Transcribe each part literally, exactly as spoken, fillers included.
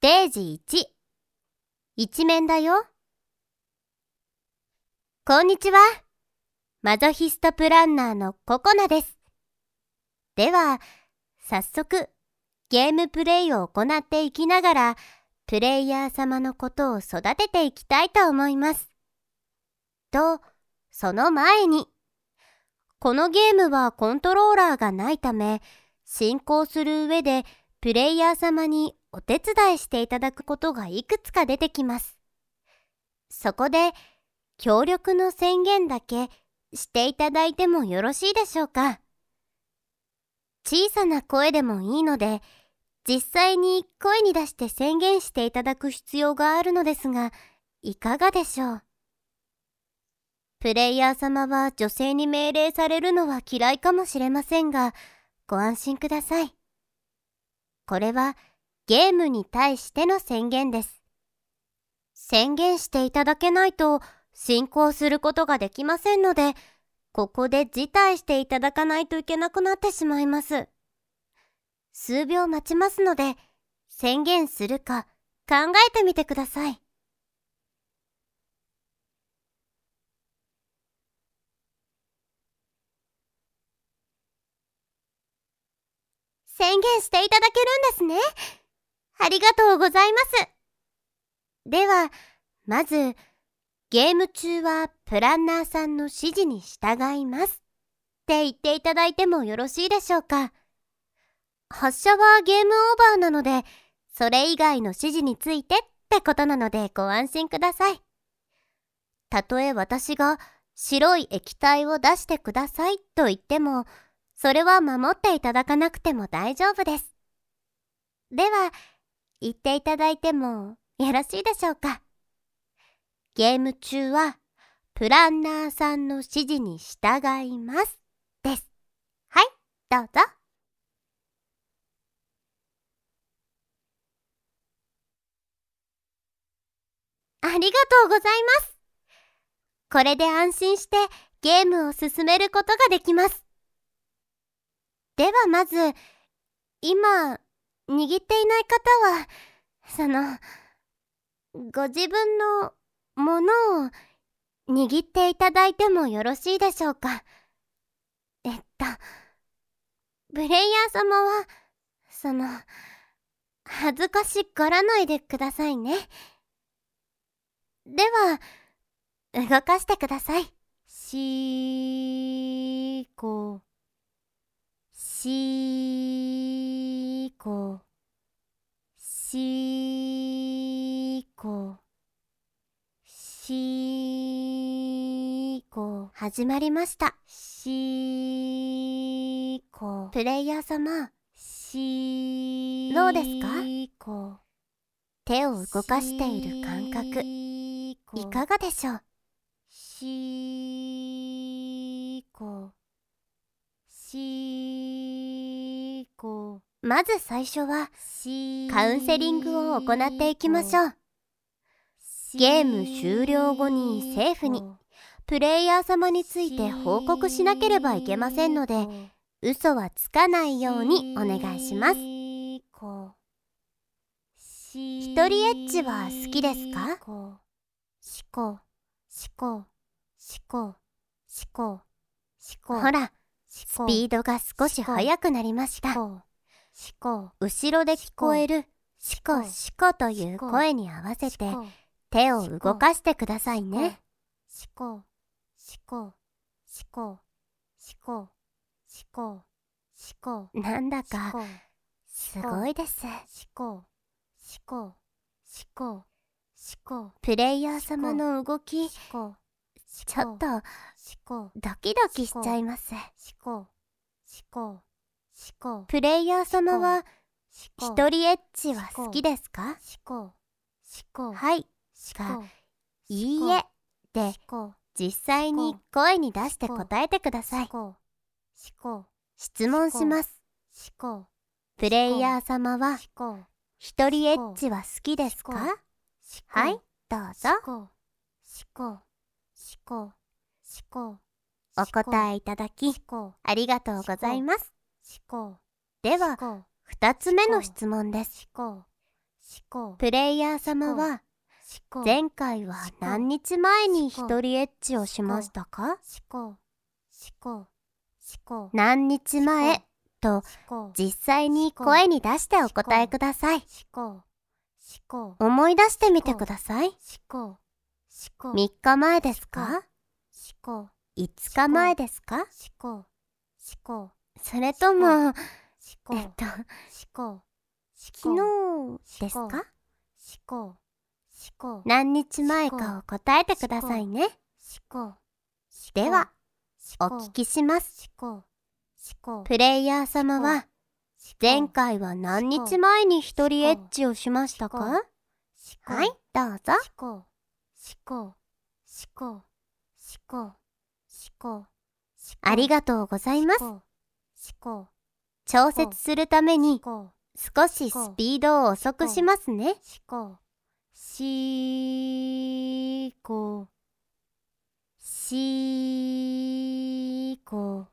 テージいち、一面だよ。こんにちは。マゾヒストプランナーのココナです。では、早速、ゲームプレイを行っていきながら、プレイヤー様のことを育てていきたいと思います。と、その前に、このゲームはコントローラーがないため、進行する上でプレイヤー様にお手伝いしていただくことがいくつか出てきます。そこで、協力の宣言だけしていただいてもよろしいでしょうか。小さな声でもいいので、実際に声に出して宣言していただく必要があるのですが、いかがでしょう。プレイヤー様は女性に命令されるのは嫌いかもしれませんが、ご安心ください。これはゲームに対しての宣言です。宣言していただけないと進行することができませんので、ここで辞退していただかないといけなくなってしまいます。数秒待ちますので、宣言するか考えてみてください。宣言していただけるんですね。ありがとうございます。では、まず、ゲーム中はプランナーさんの指示に従いますって言っていただいてもよろしいでしょうか。発射はゲームオーバーなので、それ以外の指示についてってことなのでご安心ください。たとえ私が白い液体を出してくださいと言っても、それは守っていただかなくても大丈夫です。では、言っていただいてもよろしいでしょうか。ゲーム中はプランナーさんの指示に従いますです。はい、どうぞ。ありがとうございます。これで安心してゲームを進めることができます。ではまず、今、握っていない方は、その、ご自分のものを握っていただいてもよろしいでしょうか。えっと、プレイヤー様は、その、恥ずかしがらないでくださいね。では、動かしてください。しーこ、しーこ、しーこ、しーこ。始まりました。しーこ。プレイヤー様、しーどうですか？手を動かしている感覚、いかがでしょう？しーこ、しーこ。まず最初はカウンセリングを行っていきましょう。ゲーム終了後にセーフにプレイヤー様について報告しなければいけませんので、嘘はつかないようにお願いします。一人エッチは好きですか？しこ、しこ、しこ、しこ、しこ。ほら、スピードが少し速くなりました。後ろで聞こえるしこしこという声に合わせて手を動かしてくださいね。しこ、しこ、しこ、しこ、しこ、しこ。なんだかすごいです。しこ、しこ、しこ、しこ。プレイヤー様の動き、ちょっとドキドキしちゃいます。プレイヤー様は一人エッチは好きですか？はいかいいえで実際に声に出して答えてください。質問します。プレイヤー様は一人エッチは好きですか？はい、どうぞ。お答えいただきありがとうございます。では、二つ目の質問です。 プレイヤー様は前回は何日前に一人エッチをしましたか？何日前と実際に声に出してお答えください。思い出してみてください。みっかまえですか？いつかまえですか？それとも、えっと、昨日ですか？何日前かを答えてくださいね。では、お聞きします。プレイヤー様は、前回は何日前に一人エッチをしましたか？はい、どうぞ。ありがとうございます。調節するために少しスピードを遅くしますね。しこしこ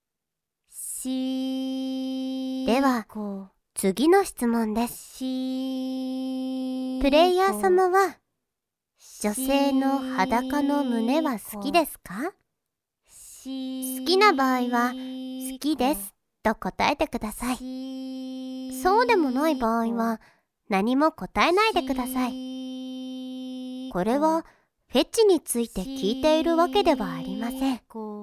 しでは次の質問です。プレイヤー様は女性の裸の胸は好きですか？好きな場合は好きですと答えてください。そうでもない場合は何も答えないでください。これはフェチについて聞いているわけではありません。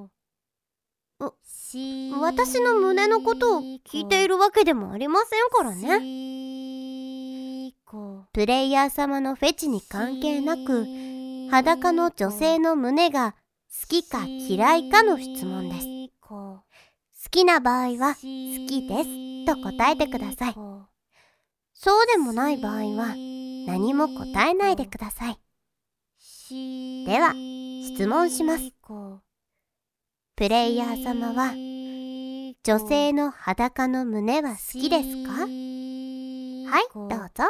私の胸のことを聞いているわけでもありませんからね。プレイヤー様のフェチに関係なく、裸の女性の胸が好きか嫌いかの質問です。好きな場合は好きですと答えてください。そうでもない場合は何も答えないでください。では、質問します。プレイヤー様は女性の裸の胸は好きですか？はい、どうぞ。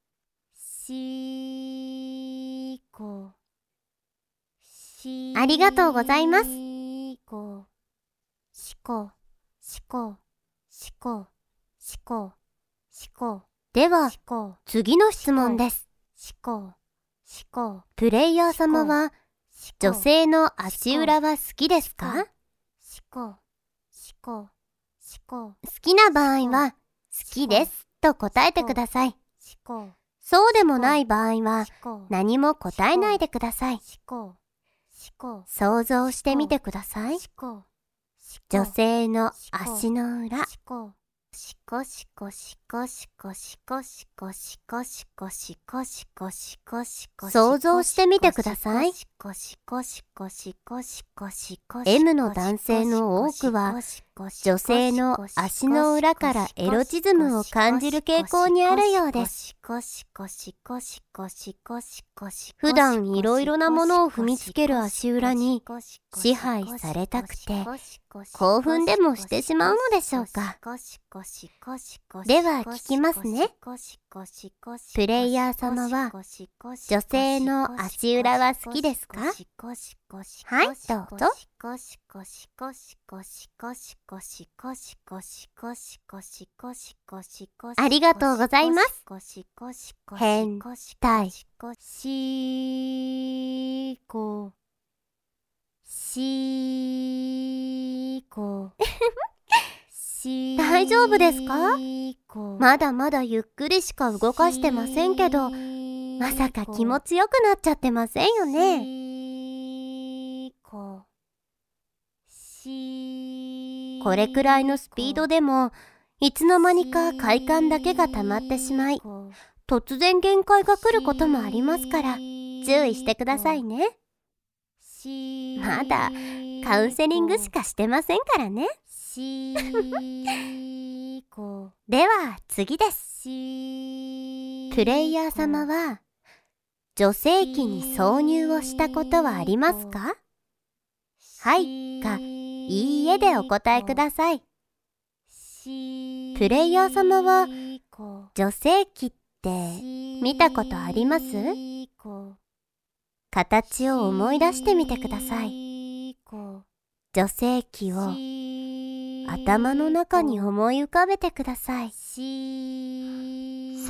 ありがとうございます。では、次の質問です。プレイヤー様は女性の足裏は好きですか？好きな場合は好きですと答えてください。そうでもない場合は何も答えないでください。想像してみてください。女性の足の裏。シコシコシコシコシコシコシコシコシコシコシコシコ想像してみてください。M の男性の多くは女性の足の裏からエロチズムを感じる傾向にあるようです。普段いろいろなものを踏みつける足裏に支配されたくて興奮でもしてしまうのでしょうか。では聞きますね。プレイヤー様は女性の足裏は好きですか？はい、どうぞ。ありがとうございます。変態しこしこ大丈夫ですか？まだまだゆっくりしか動かしてませんけど、まさか気持ちよくなっちゃってませんよね。これくらいのスピードでもいつの間にか快感だけが溜まってしまい、突然限界が来ることもありますから注意してくださいね。まだカウンセリングしかしてませんからね。では次です。プレイヤー様は女性器に挿入をしたことはありますか？はいかいいえでお答えください。プレイヤー様は女性器って見たことあります？形を思い出してみてください。女性器を頭の中に思い浮かべてください。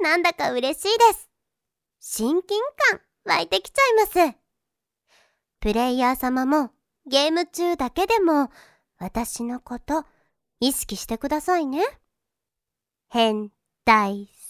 なんだか嬉しいです。親近感湧いてきちゃいます。プレイヤー様もゲーム中だけでも私のこと意識してくださいね。変態